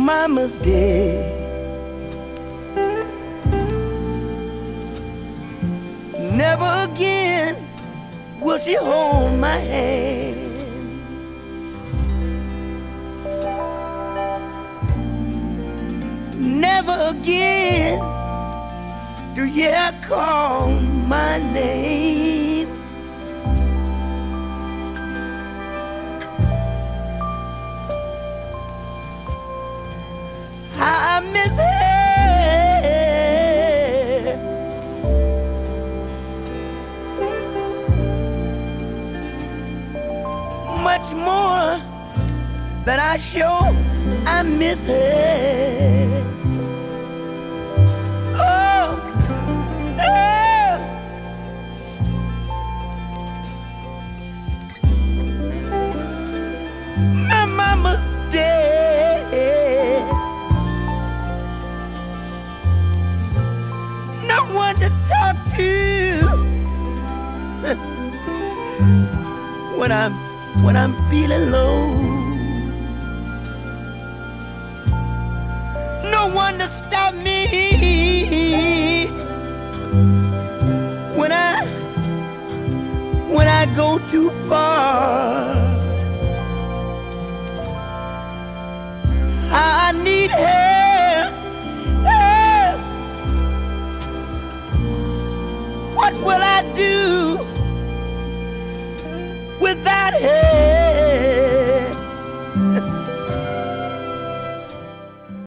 mama's dead. Never again will she hold my hand. Never again do you call my name. I miss her much more than I show. I miss her. Oh, oh. My mama's dead. No one to talk to when I'm feeling low. No one to stop me when I go too far.